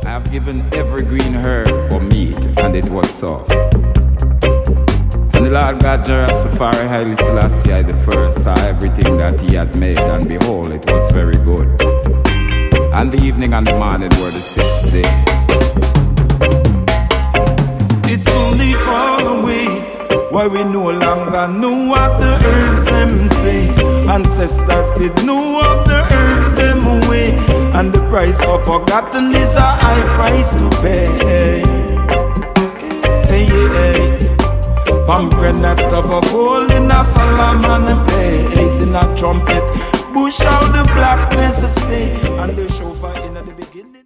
I have given every green herb for meat, and it was so. And the Lord God Rastafari Haile Selassie I the first saw everything that he had made, and behold, it was very good. And the evening and the morning were the sixth day. It's only far away, where we no longer know what the herbs them say. Ancestors did know of the herbs them away, and the price for forgotten is a high price to pay. Hey, hey. Pomegranate of a gold in a Solomon place, in a trumpet, bush out the blackness stay, and the show.